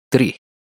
3.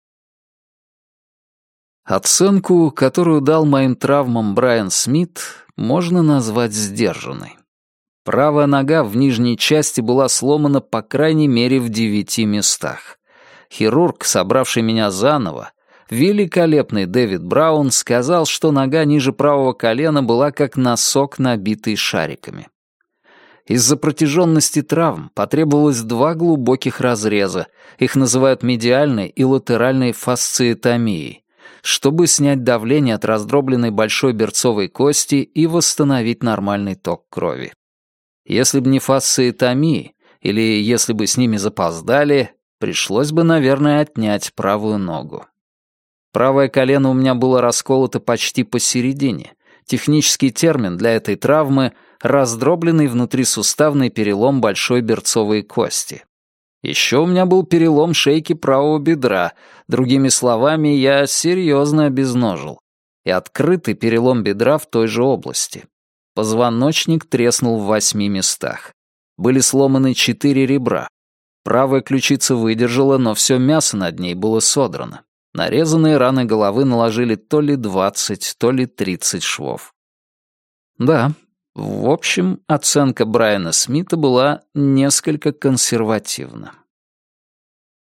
Оценку, которую дал моим травмам Брайан Смит, можно назвать сдержанной. Правая нога в нижней части была сломана по крайней мере в 9 местах. Хирург, собравший меня заново, великолепный Дэвид Браун, сказал, что нога ниже правого колена была как носок, набитый шариками. Из-за протяженности травм потребовалось 2 глубоких разреза, их называют медиальной и латеральной фасциэтомией, чтобы снять давление от раздробленной большой берцовой кости и восстановить нормальный ток крови. Если бы не фасциэтомии, или если бы с ними запоздали, пришлось бы, наверное, отнять правую ногу. Правое колено у меня было расколото почти посередине. Технический термин для этой травмы — раздробленный внутрисуставный перелом большой берцовой кости. Еще у меня был перелом шейки правого бедра, другими словами, я серьезно обезножил, и открытый перелом бедра в той же области. Позвоночник треснул в 8 местах. Были сломаны 4 ребра. Правая ключица выдержала, но все мясо над ней было содрано. Нарезанные раны головы наложили то ли 20, то ли 30 швов. Да, в общем, оценка Брайана Смита была несколько консервативна.